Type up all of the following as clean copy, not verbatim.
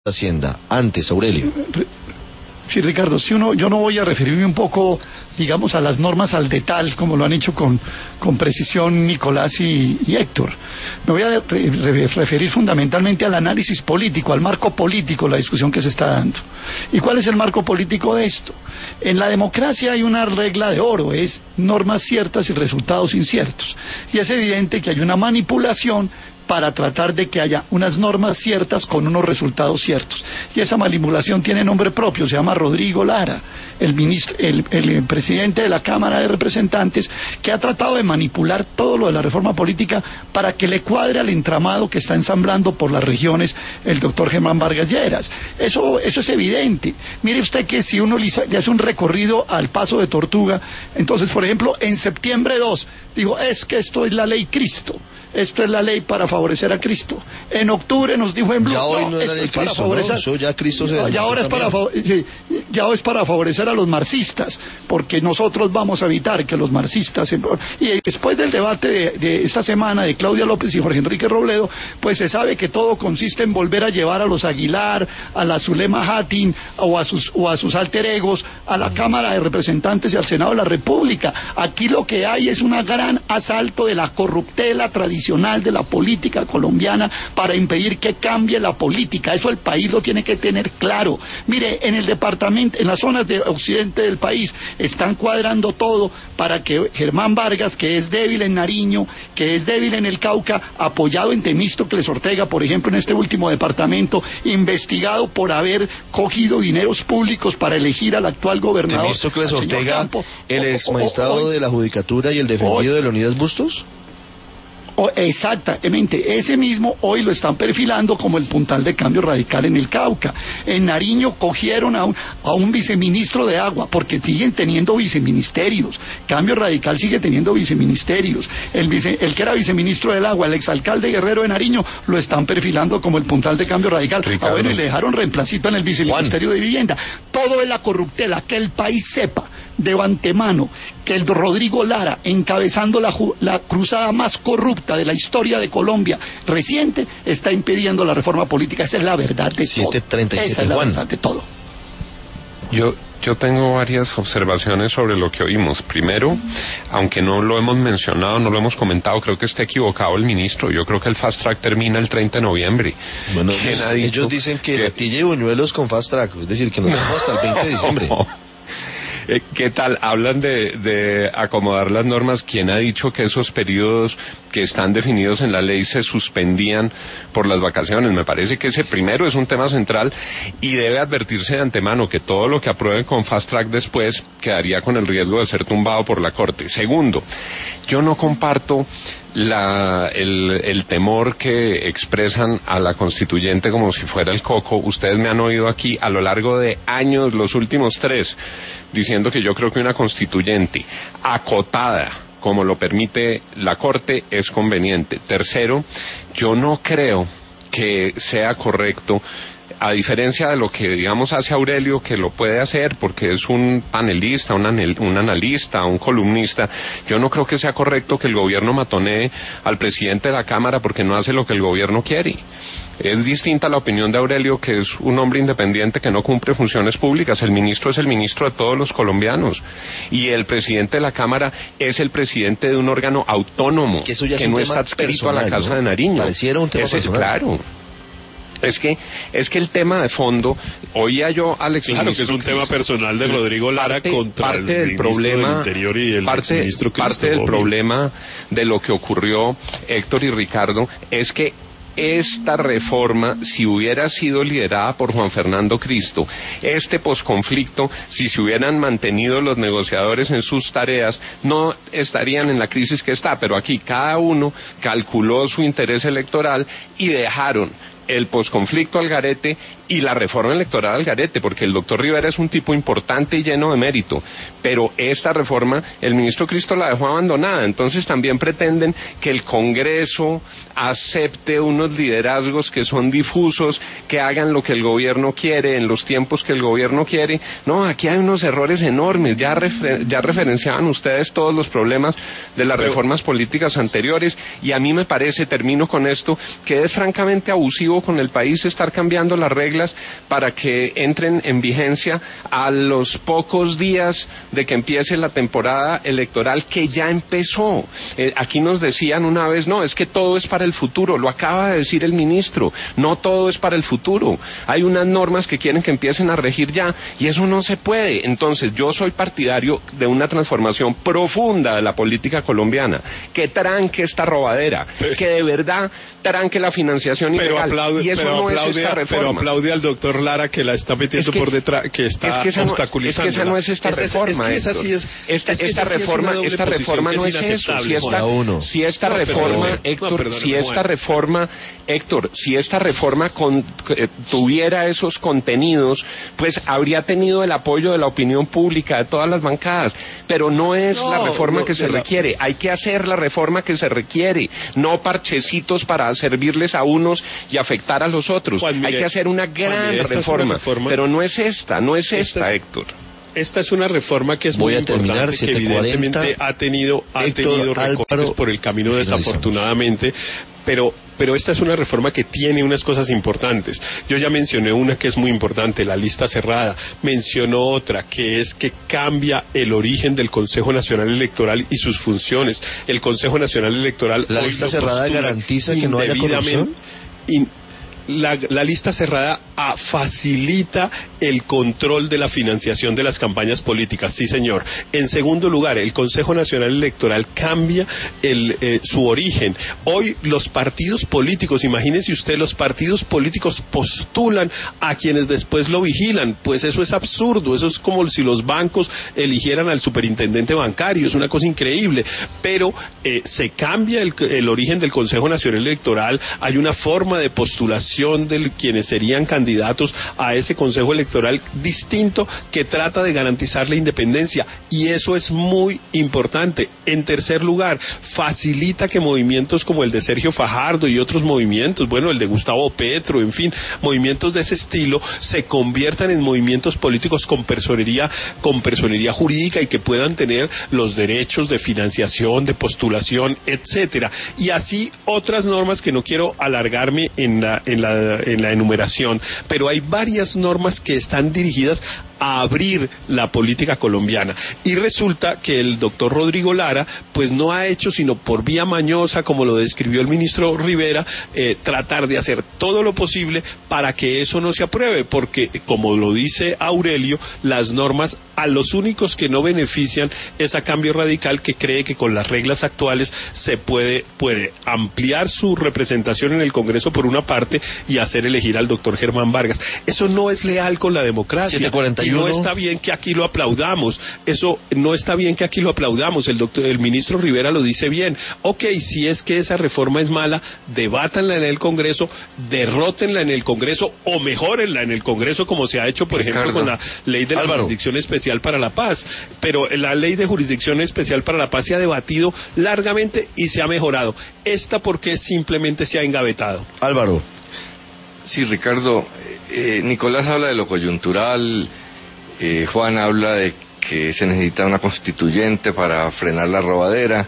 Hacienda. Antes, Aurelio. Sí, Ricardo, yo no voy a referirme un poco, digamos, a las normas al detalle, como lo han hecho con precisión Nicolás y Héctor. Me voy a referir fundamentalmente al análisis político, al marco político, la discusión que se está dando. ¿Y cuál es el marco político de esto? En la democracia hay una regla de oro, es normas ciertas y resultados inciertos. Y es evidente que hay una manipulación para tratar de que haya unas normas ciertas con unos resultados ciertos. Y esa manipulación tiene nombre propio, se llama Rodrigo Lara, el presidente de la Cámara de Representantes, que ha tratado de manipular todo lo de la reforma política para que le cuadre al entramado que está ensamblando por las regiones el doctor Germán Vargas Lleras. Eso es evidente. Mire usted que si uno le hace un recorrido al Paso de Tortuga, entonces, por ejemplo, en septiembre 2, dijo, es que esto es la ley Cristo. Esto es la ley para favorecer a Cristo. En octubre nos dijo en Blue, ya hoy no es la ley para Cristo, favorecer, ¿no? Eso ya Cristo se ya ahora es ya es para favorecer a los marxistas, porque nosotros vamos a evitar que los marxistas, y después del debate de esta semana de Claudia López y Jorge Enrique Robledo, pues se sabe que todo consiste en volver a llevar a los Aguilar, a la Zulema Hattin o a sus alter egos a la Cámara de Representantes y al Senado de la República. Aquí lo que hay es un gran asalto de la corruptela tradicional de la política colombiana para impedir que cambie la política. Eso el país lo tiene que tener claro. Mire, en el departamento, en las zonas de occidente del país, están cuadrando todo para que Germán Vargas, que es débil en Nariño, que es débil en el Cauca, apoyado en Temístocles Ortega, por ejemplo, en este último departamento, investigado por haber cogido dineros públicos para elegir al actual gobernador. Temístocles Ortega, Campo, el exmagistrado de la Judicatura y el defendido de Leonidas Bustos. Exactamente, ese mismo hoy lo están perfilando como el puntal de Cambio Radical en el Cauca. En Nariño cogieron a un viceministro de agua, porque siguen teniendo viceministerios. Cambio Radical sigue teniendo viceministerios. El que era viceministro del agua, el exalcalde Guerrero de Nariño, lo están perfilando como el puntal de Cambio Radical. Bueno, y le dejaron reemplacito en el viceministerio de Vivienda. Todo es la corruptela, que el país sepa de antemano que el Rodrigo Lara, encabezando la cruzada más corrupta de la historia de Colombia reciente, está impidiendo la reforma política. Esa es la verdad de 737, todo. Esa es la verdad de todo. Yo tengo varias observaciones sobre lo que oímos. Primero, aunque no lo hemos mencionado, no lo hemos comentado, creo que está equivocado el ministro. Yo creo que el Fast Track termina el 30 de noviembre. Bueno, ellos dicen que Latilla y Buñuelos con Fast Track, es decir, que nos vamos hasta el 20 de diciembre. ¿Qué tal? Hablan de acomodar las normas. ¿Quién ha dicho que esos periodos que están definidos en la ley se suspendían por las vacaciones? Me parece que ese primero es un tema central y debe advertirse de antemano que todo lo que aprueben con Fast Track después quedaría con el riesgo de ser tumbado por la Corte. Segundo, yo no comparto el temor que expresan a la constituyente como si fuera el coco. Ustedes me han oído aquí a lo largo de años, los últimos 3, diciendo que yo creo que una constituyente acotada, como lo permite la Corte, es conveniente. Tercero, yo no creo que sea correcto, a diferencia de lo que, digamos, hace Aurelio, que lo puede hacer porque es un panelista, un analista, un columnista, yo no creo que sea correcto que el gobierno matonee al presidente de la Cámara porque no hace lo que el gobierno quiere. Es distinta la opinión de Aurelio, que es un hombre independiente que no cumple funciones públicas. El ministro es el ministro de todos los colombianos. Y el presidente de la Cámara es el presidente de un órgano autónomo que no está adscrito a la Casa de Nariño. Pareciera un tema personal. Claro. Es que el tema de fondo, oía yo al exministro... Claro que es un tema personal de Rodrigo Lara contra el ministro del Interior y el exministro Cristo. Parte del problema de lo que ocurrió, Héctor y Ricardo, es que esta reforma, si hubiera sido liderada por Juan Fernando Cristo, este posconflicto, si se hubieran mantenido los negociadores en sus tareas, no estarían en la crisis que está. Pero aquí cada uno calculó su interés electoral y dejaron el posconflicto al garete y la reforma electoral al garete, porque el doctor Rivera es un tipo importante y lleno de mérito, pero esta reforma el ministro Cristo la dejó abandonada. Entonces también pretenden que el Congreso acepte unos liderazgos que son difusos, que hagan lo que el gobierno quiere en los tiempos que el gobierno quiere. No, aquí hay unos errores enormes. Ya referenciaban ustedes todos los problemas de las reformas políticas anteriores, y a mí me parece, termino con esto, que es francamente abusivo objetivo con el país estar cambiando las reglas para que entren en vigencia a los pocos días de que empiece la temporada electoral que ya empezó. Aquí nos decían una vez, no, es que todo es para el futuro, lo acaba de decir el ministro, no todo es para el futuro. Hay unas normas que quieren que empiecen a regir ya y eso no se puede. Entonces yo soy partidario de una transformación profunda de la política colombiana, que tranque esta robadera, que de verdad tranque la financiación ilegal. Y eso no es esta reforma. Pero aplaude al doctor Lara que la está metiendo por detrás, que está obstaculizando. Es que esa no es esta reforma. Esta reforma no es eso. Si esta reforma tuviera esos contenidos, pues habría tenido el apoyo de la opinión pública, de todas las bancadas, pero no es la reforma que se requiere. Hay que hacer la reforma que se requiere, no parchecitos para servirles a unos y afectar a los otros. Hay que hacer una gran reforma, pero no es esta, Héctor. Esta es una reforma que es muy importante, que evidentemente ha tenido recortes por el camino, desafortunadamente, pero esta es una reforma que tiene unas cosas importantes. Yo ya mencioné una que es muy importante, la lista cerrada. Mencionó otra, que es que cambia el origen del Consejo Nacional Electoral y sus funciones. El Consejo Nacional Electoral... ¿La lista cerrada garantiza que no haya corrupción? La lista cerrada facilita el control de la financiación de las campañas políticas, sí señor. En segundo lugar, el Consejo Nacional Electoral cambia su origen. Hoy los partidos políticos, imagínense usted, los partidos políticos postulan a quienes después lo vigilan. Pues eso es absurdo, eso es como si los bancos eligieran al superintendente bancario, es una cosa increíble. Pero se cambia el origen del Consejo Nacional Electoral, hay una forma de postulación de quienes serían candidatos a ese Consejo Electoral distinto que trata de garantizar la independencia, y eso es muy importante. En tercer lugar, facilita que movimientos como el de Sergio Fajardo y otros movimientos, bueno, el de Gustavo Petro, en fin, movimientos de ese estilo, se conviertan en movimientos políticos con personería jurídica y que puedan tener los derechos de financiación, de postulación, etcétera. Y así otras normas que no quiero alargarme en la enumeración, pero hay varias normas que están dirigidas a abrir la política colombiana, y resulta que el doctor Rodrigo Lara pues no ha hecho sino por vía mañosa, como lo describió el ministro Rivera, tratar de hacer todo lo posible para que eso no se apruebe, porque como lo dice Aurelio, las normas a los únicos que no benefician es a Cambio Radical, que cree que con las reglas actuales se puede ampliar su representación en el Congreso por una parte y hacer elegir al doctor Germán Vargas. Eso no es leal con la democracia. 741. Y no está bien que aquí lo aplaudamos. Eso no está bien que aquí lo aplaudamos. El ministro Rivera lo dice bien. Ok, si es que esa reforma es mala, debátanla en el Congreso, derrótenla en el Congreso o mejórenla en el Congreso, como se ha hecho, por ejemplo, con la ley de la Jurisdicción Especial para la Paz. Pero la ley de Jurisdicción Especial para la Paz se ha debatido largamente y se ha mejorado. Esta, porque simplemente se ha engavetado. Álvaro. Sí, Ricardo, Nicolás habla de lo coyuntural, Juan habla de que se necesita una constituyente para frenar la robadera,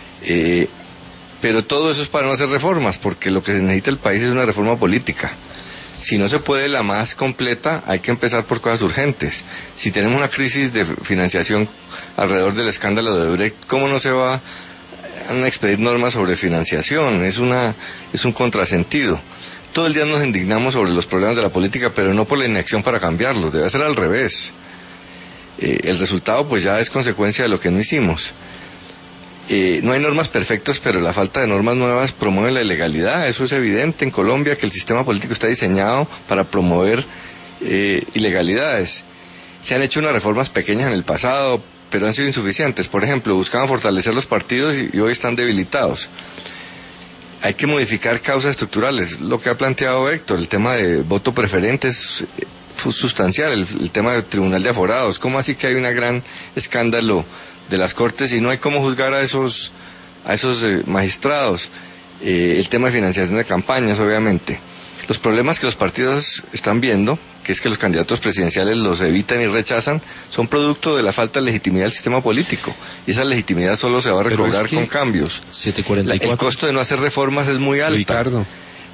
pero todo eso es para no hacer reformas, porque lo que necesita el país es una reforma política. Si no se puede la más completa, hay que empezar por cosas urgentes. Si tenemos una crisis de financiación alrededor del escándalo de Odebrecht, ¿cómo no se va a expedir normas sobre financiación? Es un contrasentido. Todo el día nos indignamos sobre los problemas de la política, pero no por la inacción para cambiarlos, debe ser al revés. El resultado pues ya es consecuencia de lo que no hicimos. No hay normas perfectas, pero la falta de normas nuevas promueve la ilegalidad. Eso es evidente en Colombia, que el sistema político está diseñado para promover ilegalidades. Se han hecho unas reformas pequeñas en el pasado, pero han sido insuficientes. Por ejemplo, buscaban fortalecer los partidos y hoy están debilitados. Hay que modificar causas estructurales, lo que ha planteado Héctor, el tema de voto preferente es sustancial, el tema del tribunal de aforados. ¿Cómo así que hay un gran escándalo de las Cortes y no hay cómo juzgar a esos magistrados? El tema de financiación de campañas, obviamente. Los problemas que los partidos están viendo, que es que los candidatos presidenciales los evitan y rechazan, son producto de la falta de legitimidad del sistema político. Y esa legitimidad solo se va a recobrar con cambios. 744. El costo de no hacer reformas es muy alto. Ricardo.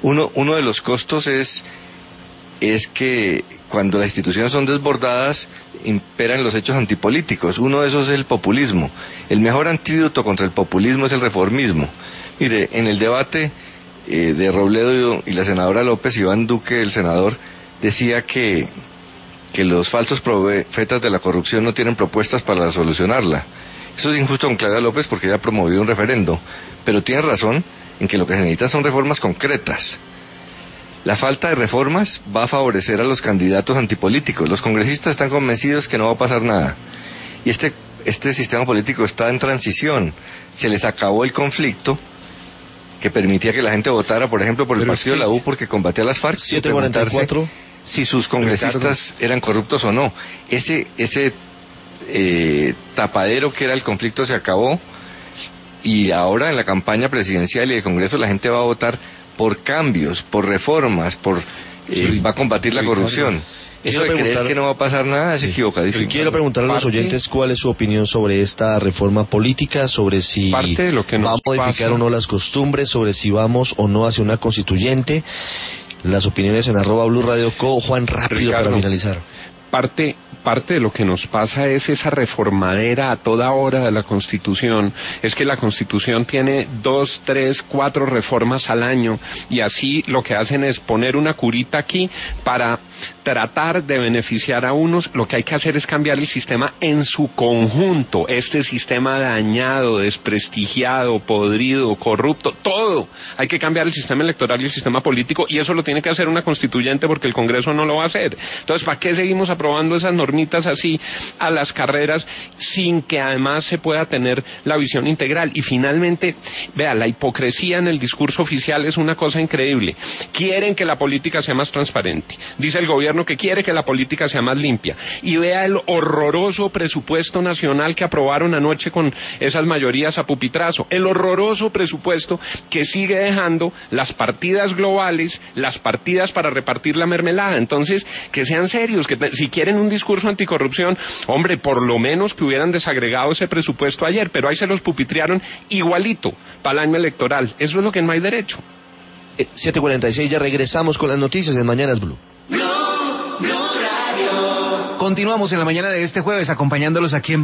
Uno de los costos es que cuando las instituciones son desbordadas, imperan los hechos antipolíticos. Uno de esos es el populismo. El mejor antídoto contra el populismo es el reformismo. Mire, en el debate de Robledo y la senadora López, Iván Duque, el senador, decía que los falsos profetas de la corrupción no tienen propuestas para solucionarla. Eso es injusto con Claudia López porque ella ha promovido un referendo, pero tiene razón en que lo que se necesita son reformas concretas. La falta de reformas va a favorecer a los candidatos antipolíticos. Los congresistas están convencidos que no va a pasar nada. Y este sistema político está en transición. Se les acabó el conflicto que permitía que la gente votara, por ejemplo, por el partido de la U porque combatía a las FARC. 744. Si sus congresistas eran corruptos o no. Ese tapadero que era el conflicto se acabó, y ahora en la campaña presidencial y de Congreso la gente va a votar por cambios, por reformas, va a combatir la corrupción. Eso de creer que no va a pasar nada es equivocadísimo. Quiero preguntarle a los oyentes cuál es su opinión sobre esta reforma política, sobre si va a modificar o no las costumbres, sobre si vamos o no hacia una constituyente. Las opiniones en @BluRadioCo. Juan, rápido, Ricardo, para finalizar. Parte de lo que nos pasa es esa reformadera a toda hora de la Constitución. Es que la Constitución tiene 2, 3, 4 reformas al año, y así lo que hacen es poner una curita aquí para tratar de beneficiar a unos. Lo que hay que hacer es cambiar el sistema en su conjunto. Este sistema dañado, desprestigiado, podrido, corrupto, todo. Hay que cambiar el sistema electoral y el sistema político, y eso lo tiene que hacer una constituyente porque el Congreso no lo va a hacer. Entonces, ¿para qué seguimos aprobando esas normitas así a las carreras sin que además se pueda tener la visión integral? Y finalmente, vea, la hipocresía en el discurso oficial es una cosa increíble. Quieren que la política sea más transparente. Dice el gobierno que quiere que la política sea más limpia. Y vea el horroroso presupuesto nacional que aprobaron anoche con esas mayorías a pupitrazo. El horroroso presupuesto que sigue dejando las partidas globales, las partidas para repartir la mermelada. Entonces, que sean serios, que si quieren un discurso anticorrupción, hombre, por lo menos que hubieran desagregado ese presupuesto ayer, pero ahí se los pupitrearon igualito para el año electoral. Eso es lo que no hay derecho. 7:46, ya regresamos con las noticias en Mañanas Blue. Continuamos en la mañana de este jueves acompañándolos aquí en